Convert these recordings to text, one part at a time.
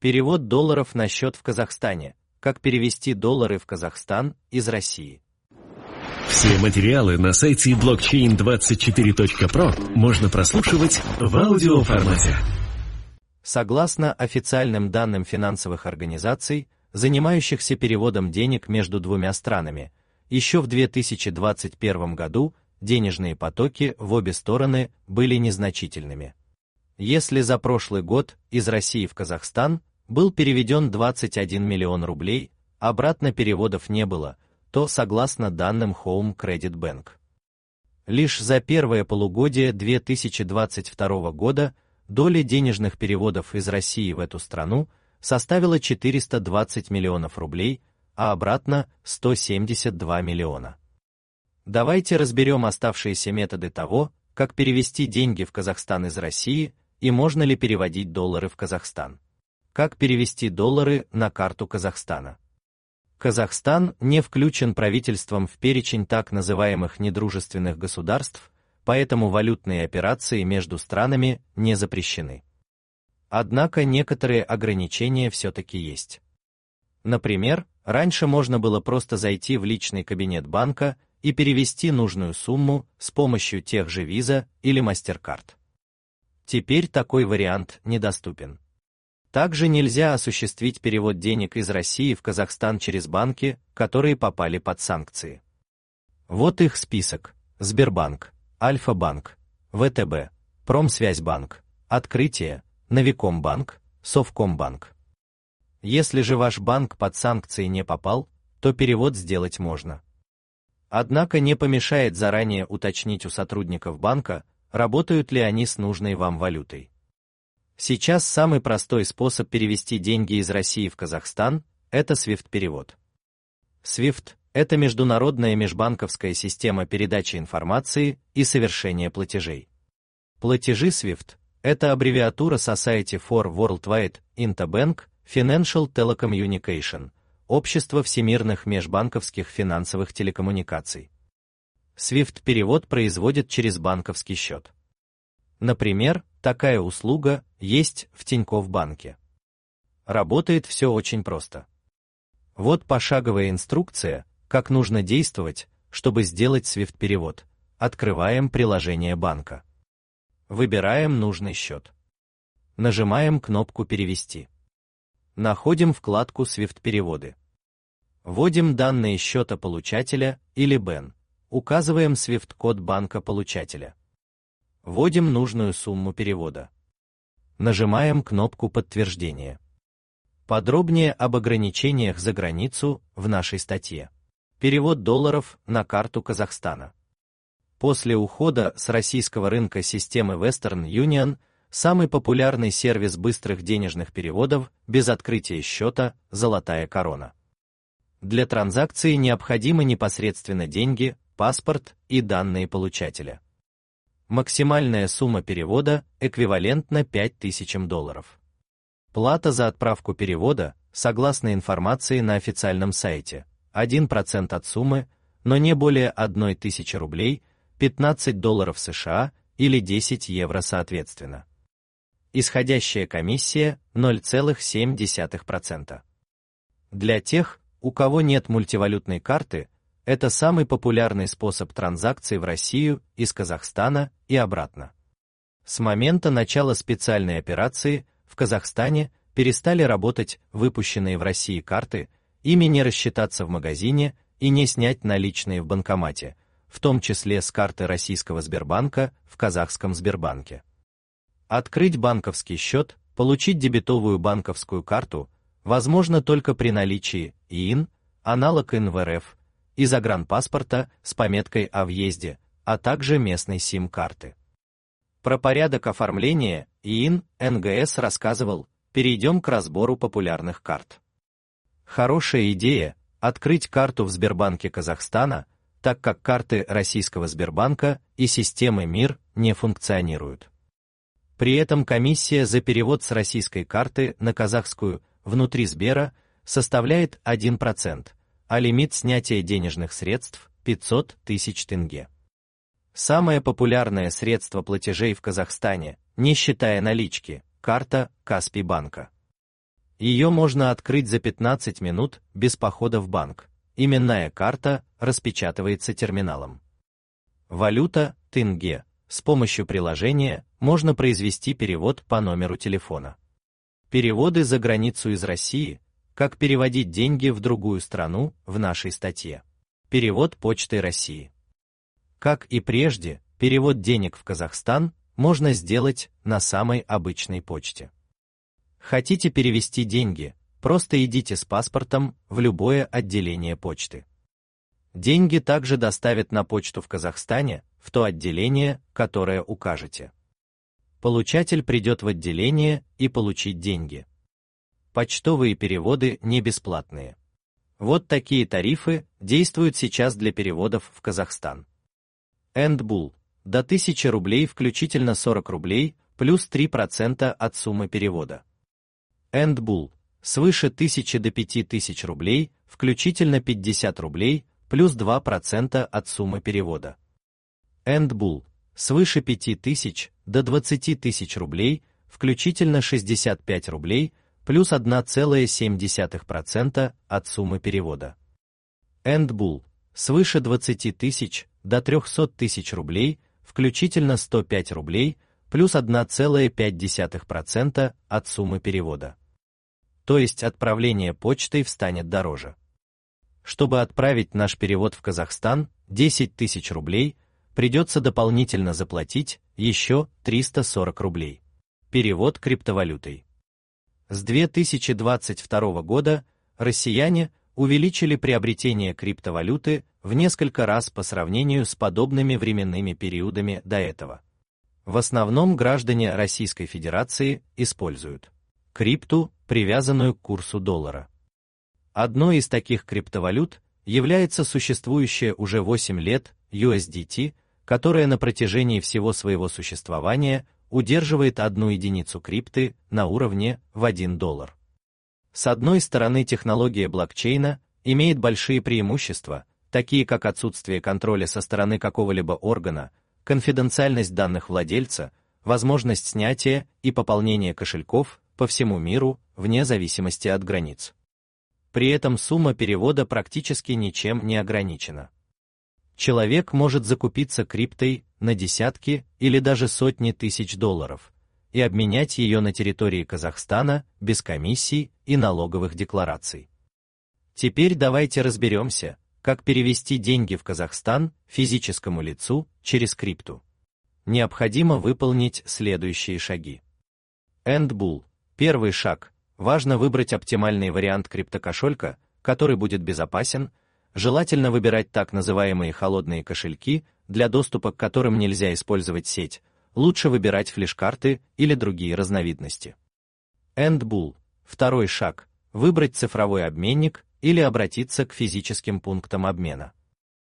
Перевод долларов на счет в Казахстане. Как перевести доллары в Казахстан из России. Все материалы на сайте blockchain24.pro можно прослушивать в аудиоформате. Согласно официальным данным финансовых организаций, занимающихся переводом денег между двумя странами, еще в 2021 году денежные потоки в обе стороны были незначительными. Если за прошлый год из России в Казахстан был переведен 21 миллион рублей, обратно переводов не было, то согласно данным Home Credit Bank. Лишь за первое полугодие 2022 года доля денежных переводов из России в эту страну составила 420 миллионов рублей, а обратно 172 миллиона. Давайте разберем оставшиеся методы того, как перевести деньги в Казахстан из России и можно ли переводить доллары в Казахстан. Как перевести доллары на карту Казахстана? Казахстан не включен правительством в перечень так называемых недружественных государств, поэтому валютные операции между странами не запрещены. Однако некоторые ограничения все-таки есть. Например, раньше можно было просто зайти в личный кабинет банка и перевести нужную сумму с помощью тех же Visa или MasterCard. Теперь такой вариант недоступен. Также нельзя осуществить перевод денег из России в Казахстан через банки, которые попали под санкции. Вот их список: Сбербанк, Альфа-банк, ВТБ, Промсвязьбанк, Открытие, Новикомбанк, Совкомбанк. Если же ваш банк под санкции не попал, то перевод сделать можно. Однако не помешает заранее уточнить у сотрудников банка, работают ли они с нужной вам валютой. Сейчас самый простой способ перевести деньги из России в Казахстан – это SWIFT-перевод. SWIFT – это международная межбанковская система передачи информации и совершения платежей. Платежи SWIFT – это аббревиатура Society for Worldwide Interbank Financial Telecommunication, Общество всемирных межбанковских финансовых телекоммуникаций. SWIFT-перевод производят через банковский счет. Например, такая услуга есть в Тинькофф банке. Работает все очень просто. Вот пошаговая инструкция, как нужно действовать, чтобы сделать SWIFT-перевод. Открываем приложение банка. Выбираем нужный счет. Нажимаем кнопку «Перевести». Находим вкладку SWIFT-переводы. Вводим данные счета получателя или БЭН. Указываем SWIFT-код банка получателя. Вводим нужную сумму перевода. Нажимаем кнопку подтверждения. Подробнее об ограничениях за границу в нашей статье. Перевод долларов на карту Казахстана. После ухода с российского рынка системы Western Union, самый популярный сервис быстрых денежных переводов без открытия счета – «Золотая корона». Для транзакции необходимы непосредственно деньги, паспорт и данные получателя. Максимальная сумма перевода эквивалентна $5000. Плата за отправку перевода, согласно информации на официальном сайте, 1% от суммы, но не более 1000 рублей, $15 США или 10 евро соответственно. Исходящая комиссия 0,7%. Для тех, у кого нет мультивалютной карты, это самый популярный способ транзакций в Россию из Казахстана и обратно. С момента начала специальной операции в Казахстане перестали работать выпущенные в России карты, ими не рассчитаться в магазине и не снять наличные в банкомате, в том числе с карты российского Сбербанка в казахском Сбербанке. Открыть банковский счет, получить дебетовую банковскую карту возможно только при наличии ИИН, аналог ИН в РФ, и загранпаспорта с пометкой о въезде, а также местной СИМ-карты. Про порядок оформления ИИН НГС рассказывал, перейдем к разбору популярных карт. Хорошая идея – открыть карту в Сбербанке Казахстана, так как карты российского Сбербанка и системы МИР не функционируют. При этом комиссия за перевод с российской карты на казахскую внутри Сбера составляет 1%, а лимит снятия денежных средств – 500 тысяч тенге. Самое популярное средство платежей в Казахстане, не считая налички, карта Каспий банка. Ее можно открыть за 15 минут без похода в банк. Именная карта распечатывается терминалом. Валюта – тенге. С помощью приложения можно произвести перевод по номеру телефона. Переводы за границу из России. Как переводить деньги в другую страну в нашей статье. Перевод Почтой России. Как и прежде, перевод денег в Казахстан можно сделать на самой обычной почте. Хотите перевести деньги, просто идите с паспортом в любое отделение почты. Деньги также доставят на почту в Казахстане, в то отделение, которое укажете. Получатель придет в отделение и получит деньги. Почтовые переводы не бесплатные. Вот такие тарифы действуют сейчас для переводов в Казахстан. Эндбул. До 1000 рублей включительно 40 рублей, плюс 3% от суммы перевода. Эндбул. Свыше 1000 до 5000 рублей, включительно 50 рублей, плюс 2% от суммы перевода. Эндбул. Свыше 5000 до 20 тысяч рублей, включительно 65 рублей, плюс 1,7% от суммы перевода. Эндбул. Свыше 20 тысяч до 300 тысяч рублей, включительно 105 рублей, плюс 1,5% от суммы перевода. То есть отправление почтой встанет дороже. Чтобы отправить наш перевод в Казахстан, 10 тысяч рублей, придется дополнительно заплатить еще 340 рублей. Перевод криптовалютой. С 2022 года россияне увеличили приобретение криптовалюты в несколько раз по сравнению с подобными временными периодами до этого. В основном граждане Российской Федерации используют крипту, привязанную к курсу доллара. Одной из таких криптовалют является существующая уже 8 лет USDT, которая на протяжении всего своего существования удерживает 1 единицу крипты на уровне в $1. С одной стороны, технология блокчейна имеет большие преимущества, такие как отсутствие контроля со стороны какого-либо органа, конфиденциальность данных владельца, возможность снятия и пополнения кошельков по всему миру вне зависимости от границ. При этом сумма перевода практически ничем не ограничена. Человек может закупиться криптой на десятки или даже сотни тысяч долларов и обменять ее на территории Казахстана без комиссий и налоговых деклараций. Теперь давайте разберемся, как перевести деньги в Казахстан физическому лицу через крипту. Необходимо выполнить следующие шаги. Эндбул. Первый шаг. Важно выбрать оптимальный вариант криптокошелька, который будет безопасен. Желательно выбирать так называемые холодные кошельки, для доступа к которым нельзя использовать сеть. Лучше выбирать флеш-карты или другие разновидности. Эндбул. Второй шаг. Выбрать цифровой обменник или обратиться к физическим пунктам обмена.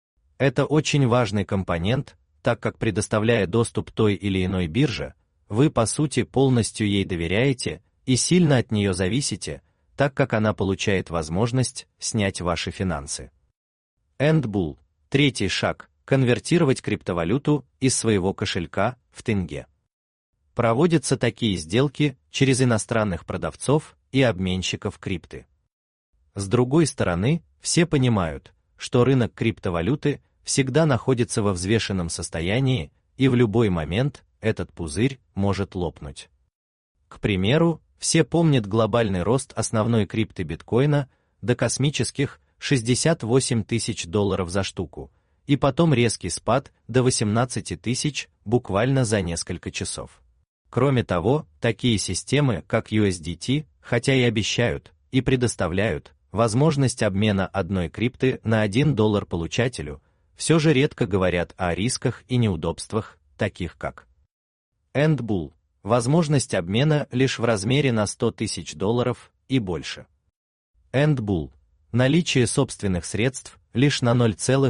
Это очень важный компонент, так как, предоставляя доступ той или иной бирже, вы по сути полностью ей доверяете и сильно от нее зависите, так как она получает возможность снять ваши финансы. Эндбул. Третий шаг. Конвертировать криптовалюту из своего кошелька в тенге. Проводятся такие сделки через иностранных продавцов и обменщиков крипты. С другой стороны, все понимают, что рынок криптовалюты всегда находится во взвешенном состоянии, и в любой момент этот пузырь может лопнуть. К примеру, все помнят глобальный рост основной крипты биткоина до космических 68 тысяч долларов за штуку, и потом резкий спад до 18 тысяч буквально за несколько часов. Кроме того, такие системы, как USDT, хотя и обещают и предоставляют возможность обмена одной крипты на $1 получателю, все же редко говорят о рисках и неудобствах, таких как Эндбул. Возможность обмена лишь в размере на 100 тысяч долларов и больше. Эндбул. Наличие собственных средств лишь на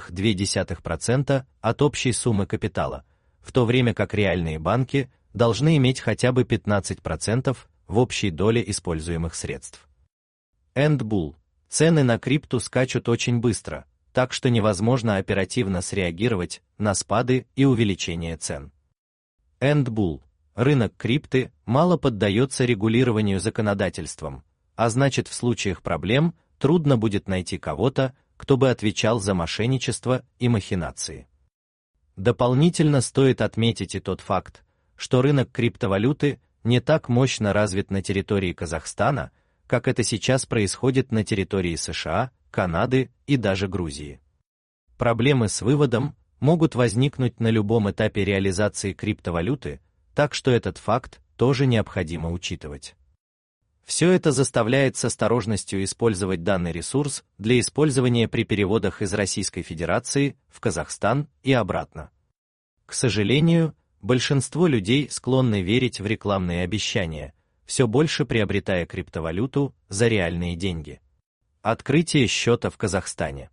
0,2% от общей суммы капитала, в то время как реальные банки должны иметь хотя бы 15% в общей доле используемых средств. Эндбул. Цены на крипту скачут очень быстро, так что невозможно оперативно среагировать на спады и увеличение цен. Эндбул. Рынок крипты мало поддается регулированию законодательством, а значит в случаях проблем трудно будет найти кого-то, кто бы отвечал за мошенничество и махинации. Дополнительно стоит отметить и тот факт, что рынок криптовалюты не так мощно развит на территории Казахстана, как это сейчас происходит на территории США, Канады и даже Грузии. Проблемы с выводом могут возникнуть на любом этапе реализации криптовалюты, так что этот факт тоже необходимо учитывать. Все это заставляет с осторожностью использовать данный ресурс для использования при переводах из Российской Федерации в Казахстан и обратно. К сожалению, большинство людей склонны верить в рекламные обещания, все больше приобретая криптовалюту за реальные деньги. Открытие счета в Казахстане.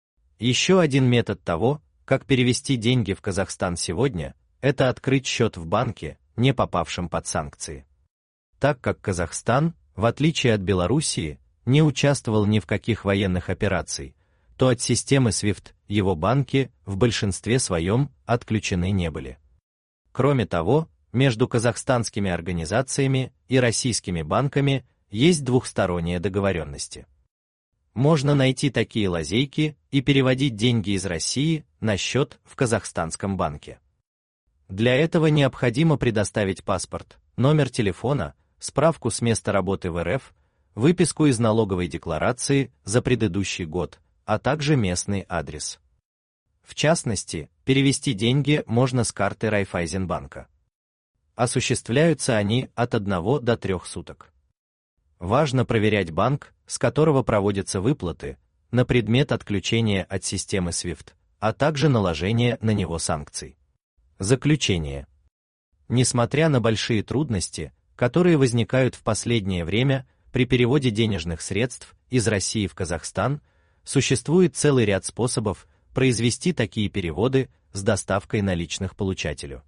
Еще один метод того, как перевести деньги в Казахстан сегодня, это открыть счет в банке, не попавшем под санкции. Так как Казахстан, в отличие от Белоруссии, не участвовал ни в каких военных операциях, то от системы SWIFT его банки в большинстве своем отключены не были. Кроме того, между казахстанскими организациями и российскими банками есть двухсторонние договоренности. Можно найти такие лазейки и переводить деньги из России на счет в казахстанском банке. Для этого необходимо предоставить паспорт, номер телефона, справку с места работы в РФ, выписку из налоговой декларации за предыдущий год, а также местный адрес. В частности, перевести деньги можно с карты Райффайзенбанка. Осуществляются они от 1 до 3 суток. Важно проверять банк, с которого проводятся выплаты, на предмет отключения от системы SWIFT, а также наложения на него санкций. Заключение. Несмотря на большие трудности, которые возникают в последнее время при переводе денежных средств из России в Казахстан, существует целый ряд способов произвести такие переводы с доставкой наличных получателю.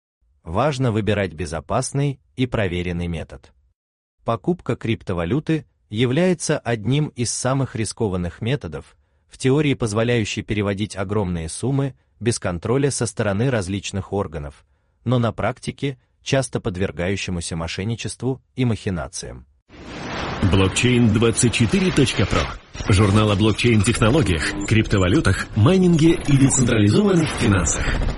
Важно выбирать безопасный и проверенный метод. Покупка криптовалюты является одним из самых рискованных методов, в теории позволяющий переводить огромные суммы без контроля со стороны различных органов, но на практике часто подвергающемуся мошенничеству и махинациям. Blockchain24.pro. Журнал о блокчейн-технологиях, криптовалютах, майнинге и децентрализованных финансах.